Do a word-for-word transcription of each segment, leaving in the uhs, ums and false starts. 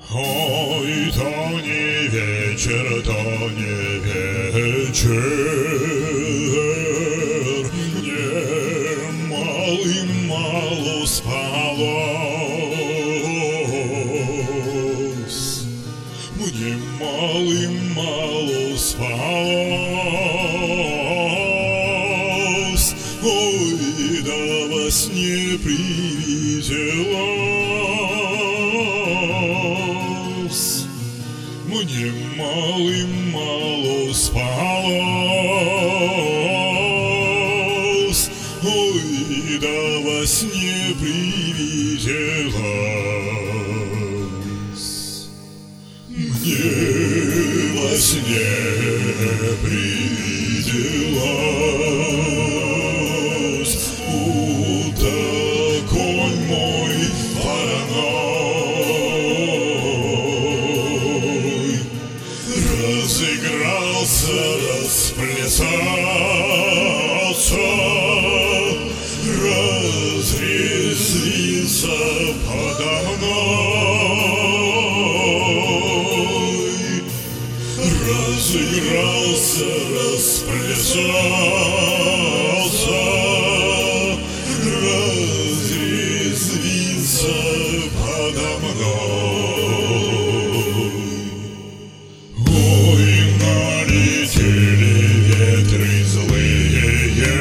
Ой, то не вечер, то не вечер, мне малым-мало спалось, мне малым-мало спалось, ой, да во сне привиделось. Мне малым-мало спалось, ой, да во сне привиделось. Мне во сне привиделось, будто конь мой вороной разыгрался, расплясался, разрезвился подо мной, разыгрался, расплясался, разрезвился подо мной. Ой, налетели ветры злые,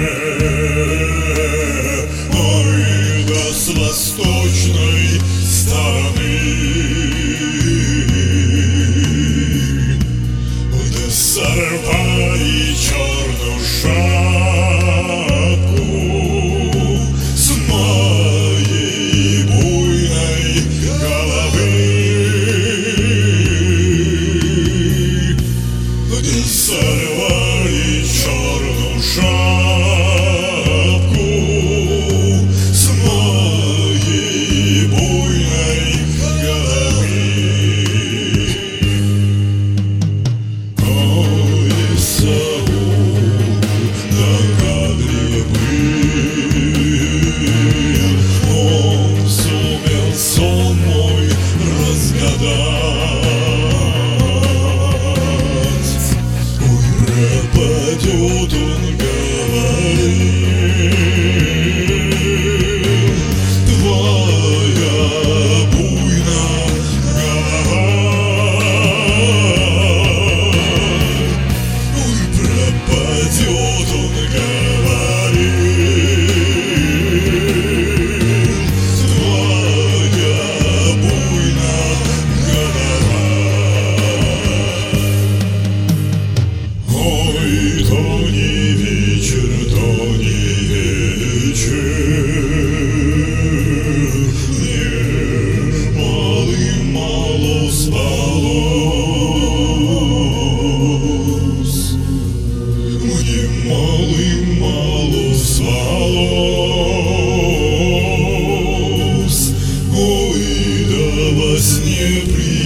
ой, да с восточной стороны, да сорвали черную шапку с моей буйной головы, да сорвали черную шапку с моей буйной головы. Ой, Исаул догадлив был, он сумел сон мой разгадать. Ой, пропадет он, говорил, твоя буйная голова. Ой, пропадет он, говорил, твоя буйная голова. Ой, то не вечер, то не вечер, мне малым-мало спалось, мне малым-мало спалось, ой, да во сне при